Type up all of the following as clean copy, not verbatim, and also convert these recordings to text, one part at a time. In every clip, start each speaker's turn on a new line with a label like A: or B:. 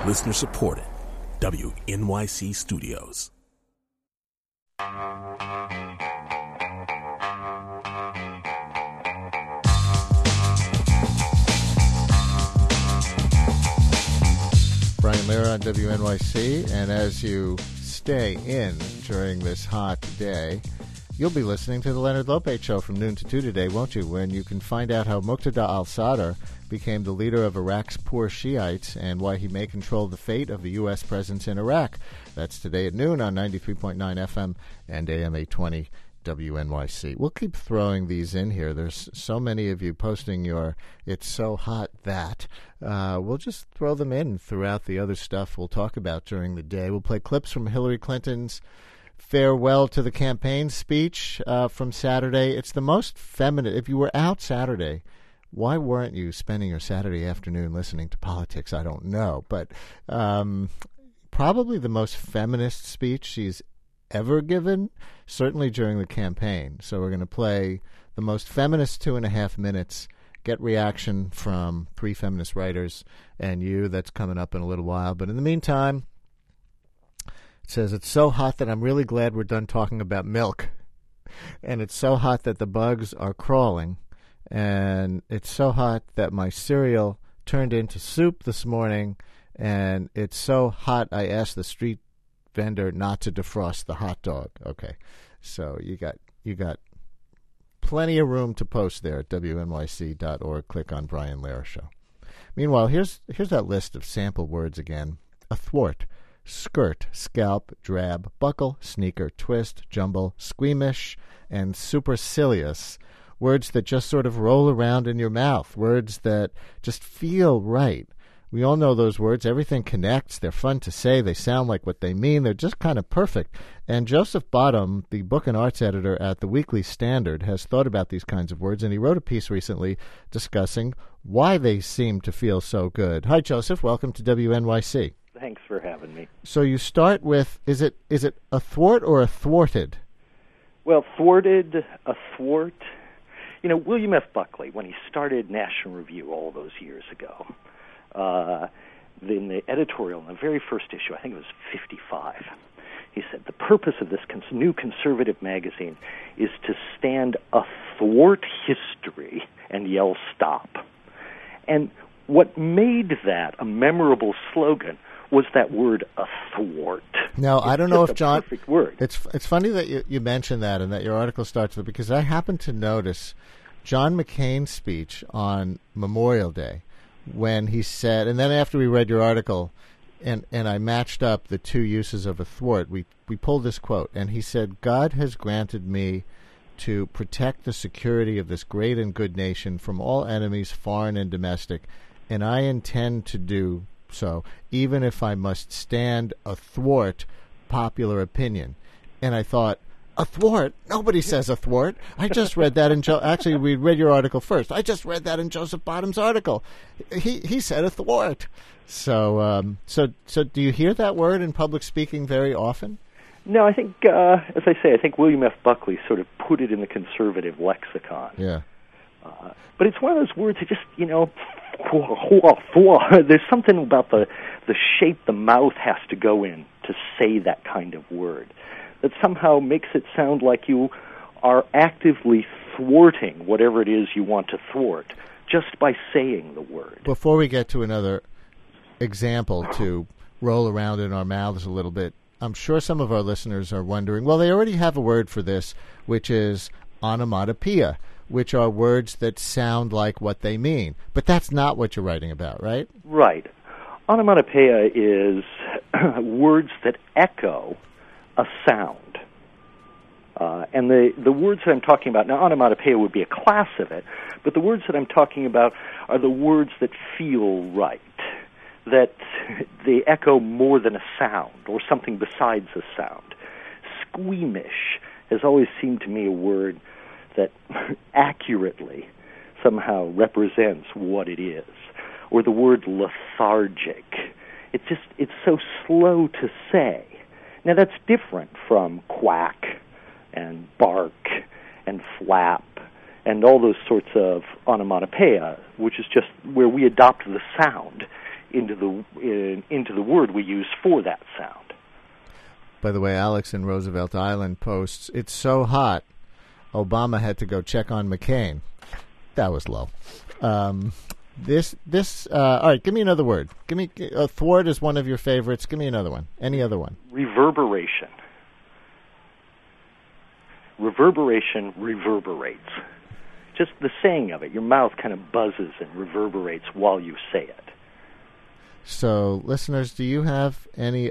A: Listener supported. WNYC Studios.
B: Brian Lehrer on WNYC, and as you stay in during this hot day, you'll be listening to the Leonard Lopate Show from noon to 2 today, won't you? When you can find out how Muqtada al-Sadr became the leader of Iraq's poor Shiites and why he may control the fate of the U.S. presence in Iraq. That's today at noon on 93.9 FM and AM 820 WNYC. We'll keep throwing these in here. There's so many of you posting your "it's so hot that." We'll just throw them in throughout the other stuff we'll talk about during the day. We'll play clips from Hillary Clinton's farewell to the campaign speech from Saturday. It's the most feminine. If you were out Saturday, why weren't you spending your Saturday afternoon listening to politics? I don't know. But probably the most feminist speech she's ever given, certainly during the campaign. So we're going to play the most feminist 2.5 minutes, get reaction from 3 feminist writers and you. That's coming up in a little while. But in the meantime, it says, it's so hot that I'm really glad we're done talking about milk. And it's so hot that the bugs are crawling. And it's so hot that my cereal turned into soup this morning. And it's so hot I asked the street vendor not to defrost the hot dog. Okay, so you got plenty of room to post there at WNYC.org. Click on Brian Lehrer Show. Meanwhile, here's that list of sample words again. Athwart, skirt, scalp, drab, buckle, sneaker, twist, jumble, squeamish, and supercilious. Words that just sort of roll around in your mouth. Words that just feel right. We all know those words. Everything connects. They're fun to say. They sound like what they mean. They're just kind of perfect. And Joseph Bottom, the book and arts editor at the Weekly Standard, has thought about these kinds of words, and he wrote a piece recently discussing why they seem to feel so good. Hi, Joseph. Welcome to WNYC.
C: Thanks for having me.
B: So you start with, is it athwart or athwarted?
C: Well, thwarted, athwart. You know, William F. Buckley, when he started National Review all those years ago, in the editorial, in the very first issue, I think it was 55, he said, the purpose of this new conservative magazine is to stand athwart history and yell stop. And what made that a memorable slogan was that word athwart.
B: Now, I don't know if John...
C: Perfect word.
B: It's funny that you mentioned that and that your article starts with it, because I happened to notice John McCain's speech on Memorial Day, when he said, and then after we read your article, and I matched up the 2 uses of athwart, we pulled this quote, and he said, God has granted me to protect the security of this great and good nation from all enemies, foreign and domestic, and I intend to do so, even if I must stand athwart popular opinion. And I thought, athwart? Nobody says athwart. I just read that in actually, we read your article first. I just read that in Joseph Bottom's article. He said athwart. So do you hear that word in public speaking very often?
C: No, I think, as I say, I think William F. Buckley sort of put it in the conservative lexicon.
B: Yeah.
C: But it's one of those words that just, you know, there's something about the shape the mouth has to go in to say that kind of word that somehow makes it sound like you are actively thwarting whatever it is you want to thwart just by saying the word.
B: Before we get to another example to roll around in our mouths a little bit, I'm sure some of our listeners are wondering, well, they already have a word for this, which is onomatopoeia, which are words that sound like what they mean. But that's not what you're writing about, right?
C: Right. Onomatopoeia is words that echo a sound. And the words that I'm talking about, now onomatopoeia would be a class of it, but the words that I'm talking about are the words that feel right, that they echo more than a sound or something besides a sound. Squeamish has always seemed to me a word that accurately somehow represents what it is. Or the word lethargic. It's so slow to say. Now that's different from quack and bark and flap and all those sorts of onomatopoeia, which is just where we adopt the sound into the word we use for that sound.
B: By the way, Alex in Roosevelt Island posts, "It's so hot, Obama had to go check on McCain." That was low. All right, give me another word. Give me thwart is one of your favorites. Give me another one. Any other one?
C: Reverberation. Reverberation reverberates. Just the saying of it. Your mouth kind of buzzes and reverberates while you say it.
B: So, listeners, do you have any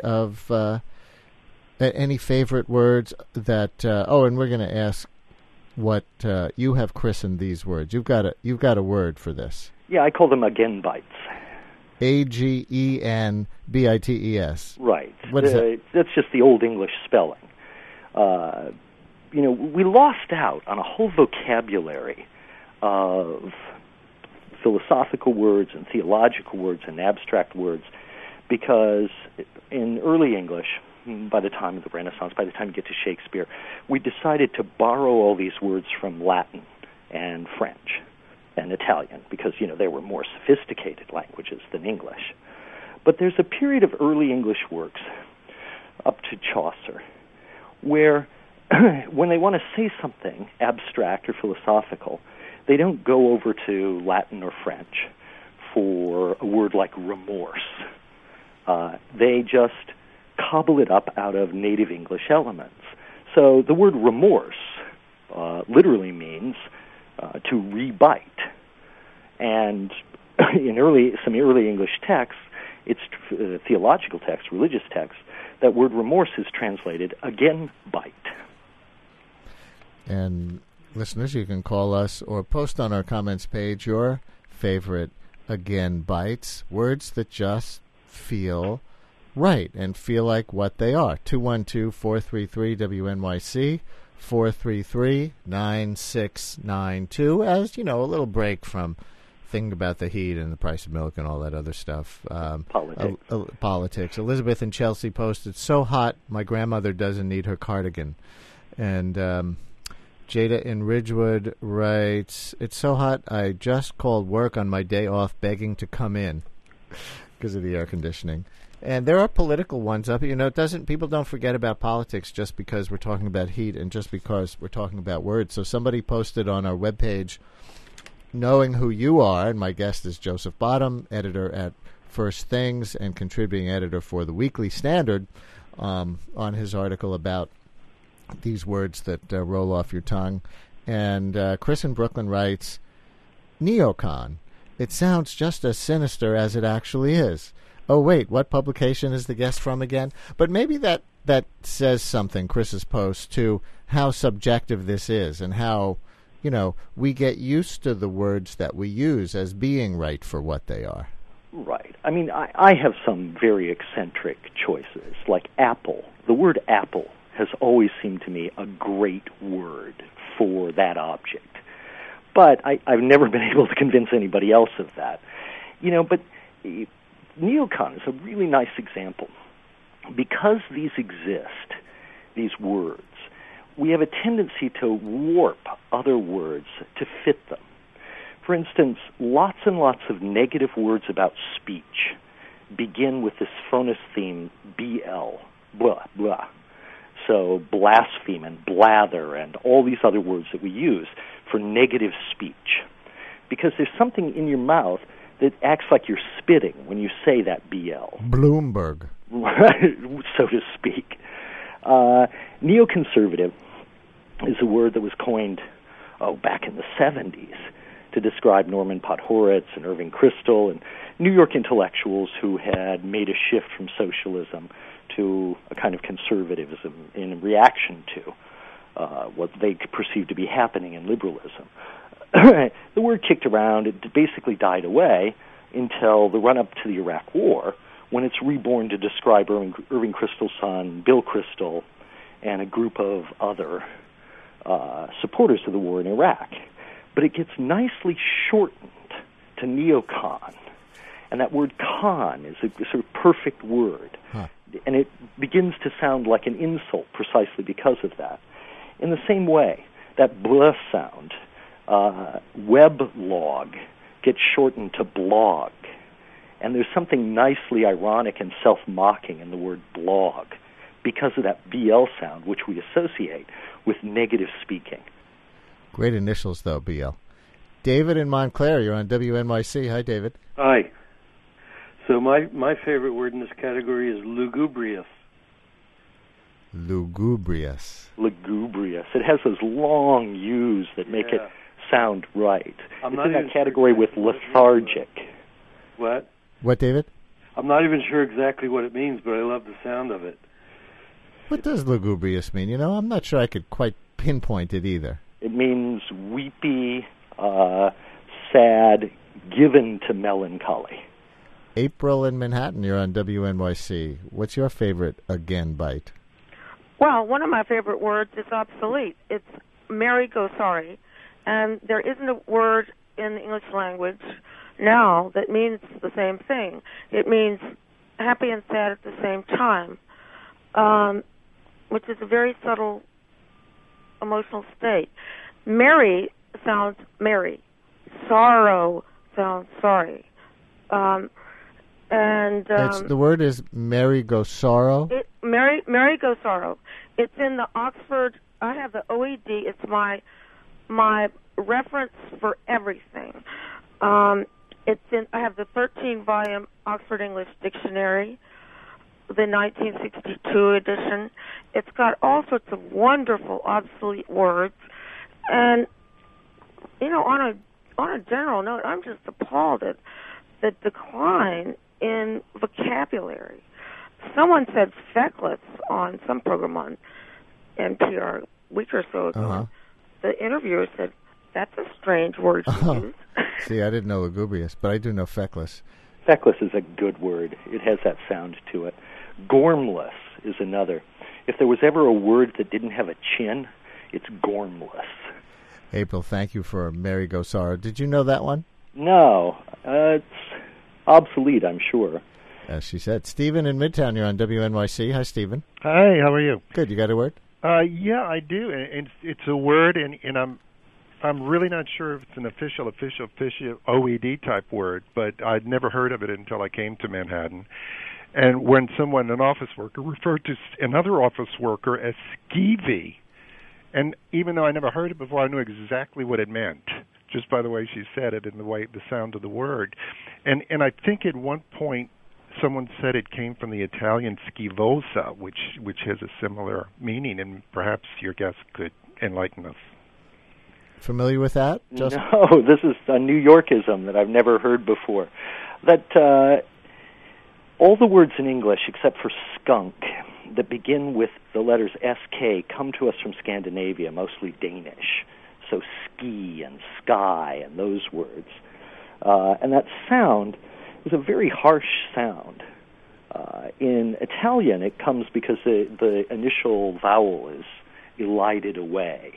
B: favorite words that? And we're going to ask what you have christened these words. You've got a word for this.
C: Yeah, I call them again bites.
B: Agenbites.
C: Right.
B: What is that?
C: That's just the Old English spelling. We lost out on a whole vocabulary of philosophical words and theological words and abstract words because in early English, by the time of the Renaissance, by the time you get to Shakespeare, we decided to borrow all these words from Latin and French and Italian because, they were more sophisticated languages than English. But there's a period of early English works up to Chaucer where when they want to say something abstract or philosophical, they don't go over to Latin or French for a word like remorse. They just cobble it up out of native English elements. So the word remorse literally means to rebite. And in some early English texts, it's theological texts, religious texts, that word remorse is translated again bite.
B: And listeners, you can call us or post on our comments page your favorite again bites, words that just feel right and feel like what they are. 212-433-WNYC, 433-9692. As, a little break from thinking about the heat and the price of milk and all that other stuff. Politics. Elizabeth in Chelsea posted, "So hot, my grandmother doesn't need her cardigan." And Jada in Ridgewood writes, "It's so hot, I just called work on my day off begging to come in because of the air conditioning." And there are political ones up. People don't forget about politics just because we're talking about heat and just because we're talking about words. So somebody posted on our webpage, knowing who you are, and my guest is Joseph Bottom, editor at First Things and contributing editor for the Weekly Standard, on his article about these words that roll off your tongue. And Chris in Brooklyn writes, "Neocon. It sounds just as sinister as it actually is." Oh, wait, what publication is the guest from again? But maybe that says something, Chris's post, to how subjective this is and how, we get used to the words that we use as being right for what they are.
C: Right. I mean, I have some very eccentric choices, like apple. The word apple has always seemed to me a great word for that object. But I've never been able to convince anybody else of that. But neocon is a really nice example. Because these exist, these words, we have a tendency to warp other words to fit them. For instance, lots and lots of negative words about speech begin with this phonous theme, BL, blah, blah. So blaspheme and blather and all these other words that we use for negative speech. Because there's something in your mouth that acts like you're spitting when you say that BL.
B: Bloomberg.
C: So to speak. Neoconservative is a word that was coined back in the 70s to describe Norman Podhoretz and Irving Kristol and New York intellectuals who had made a shift from socialism to a kind of conservatism in reaction to what they perceived to be happening in liberalism. The word kicked around. It basically died away until the run-up to the Iraq War, when it's reborn to describe Irving Kristol's son, Bill Kristol, and a group of other supporters of the war in Iraq. But it gets nicely shortened to neocon. And that word con is a sort of perfect word. Huh. And it begins to sound like an insult precisely because of that. In the same way, that blah sound, weblog, gets shortened to blog. And there's something nicely ironic and self-mocking in the word blog because of that BL sound, which we associate with negative speaking.
B: Great initials, though, BL. David in Montclair, you're on WNYC. Hi, David.
D: Hi. So my favorite word in this category is lugubrious.
B: Lugubrious.
C: Lugubrious. It has those long U's that make it sound right. It's in that category with lethargic.
D: What?
B: What, David?
D: I'm not even sure exactly what it means, but I love the sound of it.
B: What does lugubrious mean? You know, I'm not sure I could quite pinpoint it either.
C: It means weepy, sad, given to melancholy.
B: April in Manhattan, you're on WNYC. What's your favorite again bite?
E: Well, one of my favorite words is obsolete. It's Mary Go Sorry. And there isn't a word in the English language now that means the same thing. It means happy and sad at the same time, which is a very subtle emotional state. Merry sounds merry. Sorrow sounds sorry.
B: The word is Mary Go Sorrow?
E: Mary Go Sorrow. It's in the Oxford, I have the OED, it's my reference for everything. I have the 13-volume Oxford English Dictionary, the 1962 edition. It's got all sorts of wonderful obsolete words, and on a general note, I'm just appalled at the decline in vocabulary. Someone said feckless on some program on NPR a week or so ago.
B: Uh-huh.
E: The interviewer said, "That's a strange word to use."
B: See, I didn't know lugubrious, but I do know feckless.
C: Feckless is a good word. It has that sound to it. Gormless is another. If there was ever a word that didn't have a chin, it's gormless.
B: April, thank you for Mary Go Sorrow. Did you know that one?
C: No. It's obsolete, I'm sure.
B: As she said. Stephen in Midtown, you're on WNYC. Hi, Stephen.
F: Hi, how are you?
B: Good. You got a word?
F: Yeah, I do. And it's a word, and I'm really not sure if it's an official OED type word, but I'd never heard of it until I came to Manhattan. And when an office worker, referred to another office worker as skeevy, and even though I never heard it before, I knew exactly what it meant, just by the way she said it and the sound of the word. And I think at one point someone said it came from the Italian schivosa, which has a similar meaning, and perhaps your guest could enlighten us.
B: Familiar with that?
C: No, this is a New Yorkism that I've never heard before. That all the words in English except for skunk that begin with the letters SK come to us from Scandinavia, mostly Danish. So ski and sky and those words. And that sound is a very harsh sound. In Italian, it comes because the initial vowel is elided away.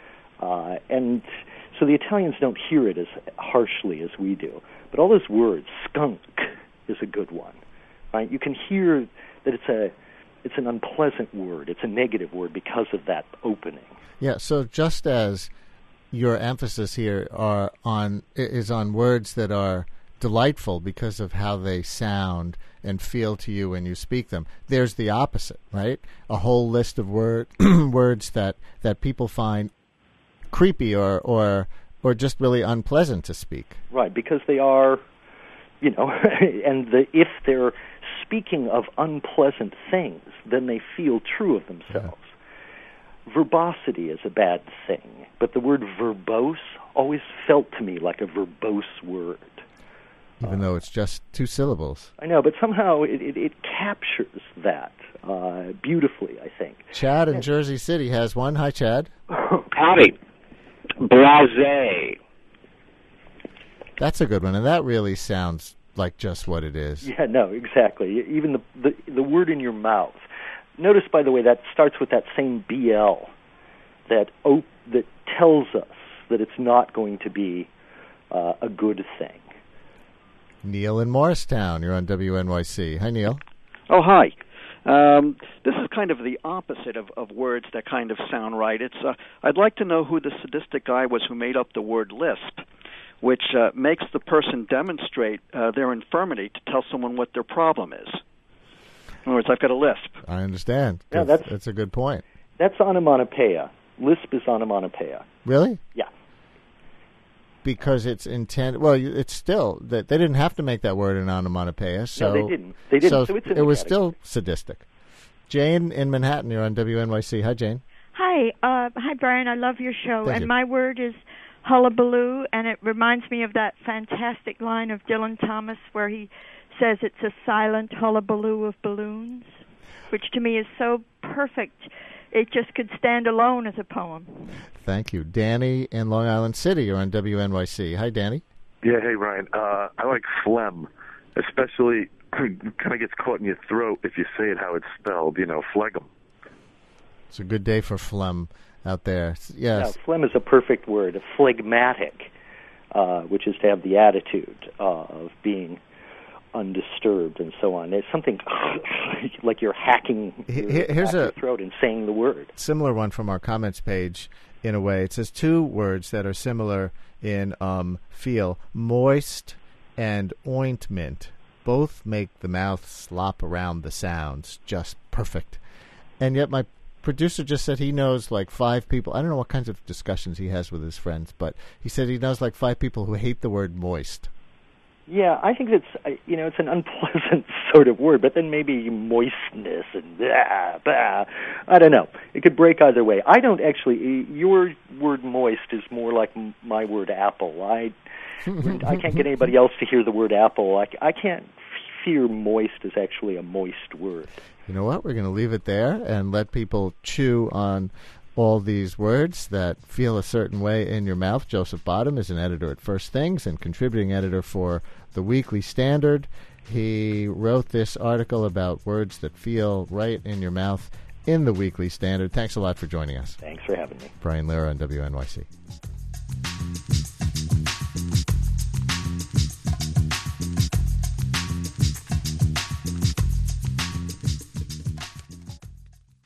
C: And so the Italians don't hear it as harshly as we do. But all those words, skunk is a good one. Right? You can hear that it's an unpleasant word. It's a negative word because of that opening.
B: Yeah, so just as your emphasis here is on words that are delightful because of how they sound and feel to you when you speak them, there's the opposite, right? A whole list of words that people find creepy or just really unpleasant to speak.
C: Right, because they are, and if they're speaking of unpleasant things, then they feel true of themselves. Yeah. Verbosity is a bad thing, but the word verbose always felt to me like a verbose word.
B: Even though it's just two syllables.
C: I know, but somehow it captures that beautifully, I think.
B: Chad in Jersey City has one. Hi, Chad.
G: Howdy. Blasé.
B: That's a good one, and that really sounds like just what it is.
C: Yeah, no, exactly. Even the word in your mouth. Notice, by the way, that starts with that same BL that tells us that it's not going to be a good thing.
B: Neil in Morristown, you're on WNYC. Hi, Neil.
H: Oh, hi. This is kind of the opposite of words that kind of sound right. I'd like to know who the sadistic guy was who made up the word lisp. which makes the person demonstrate their infirmity to tell someone what their problem is. In other words, I've got a lisp.
B: I understand.
C: Yeah,
B: that's a good point.
C: That's onomatopoeia. Lisp is onomatopoeia.
B: Really?
C: Yeah.
B: Because it's intended. Well, it's still that they didn't have to make that word an onomatopoeia. So
C: no, they didn't. They didn't. So it's in
B: it was
C: category.
B: still sadistic. Jane in Manhattan, you're on WNYC. Hi, Jane.
I: Hi, Brian. I love your show,
B: Thank
I: and
B: you.
I: my word is hullabaloo, and it reminds me of that fantastic line of Dylan Thomas where he says it's a silent hullabaloo of balloons, which to me is so perfect. It just could stand alone as a poem.
B: Thank you. Danny in Long Island City, you're on WNYC. Hi, Danny.
J: Yeah, hey, Ryan. I like phlegm, especially kind of gets caught in your throat if you say it how it's spelled, phlegm.
B: It's a good day for phlegm out there. Yes.
C: Yeah, phlegm is a perfect word. Phlegmatic, which is to have the attitude of being undisturbed and so on. There's something like you're hacking your throat and saying the word.
B: Similar one from our comments page, in a way. It says two words that are similar in feel. Moist and ointment. Both make the mouth slop around the sounds just perfect. And yet my producer just said he knows like 5 people. I don't know what kinds of discussions he has with his friends, but he said he knows like 5 people who hate the word moist.
C: Yeah, I think it's an unpleasant sort of word, but then maybe moistness and blah. I don't know. It could break either way. I don't actually. Your word moist is more like my word apple. I can't get anybody else to hear the word apple. I can't hear moist as actually a moist word.
B: You know what? We're going to leave it there and let people chew on all these words that feel a certain way in your mouth. Joseph Bottom is an editor at First Things and contributing editor for The Weekly Standard. He wrote this article about words that feel right in your mouth in The Weekly Standard. Thanks a lot for joining us.
C: Thanks for having me.
B: Brian Lehrer on WNYC.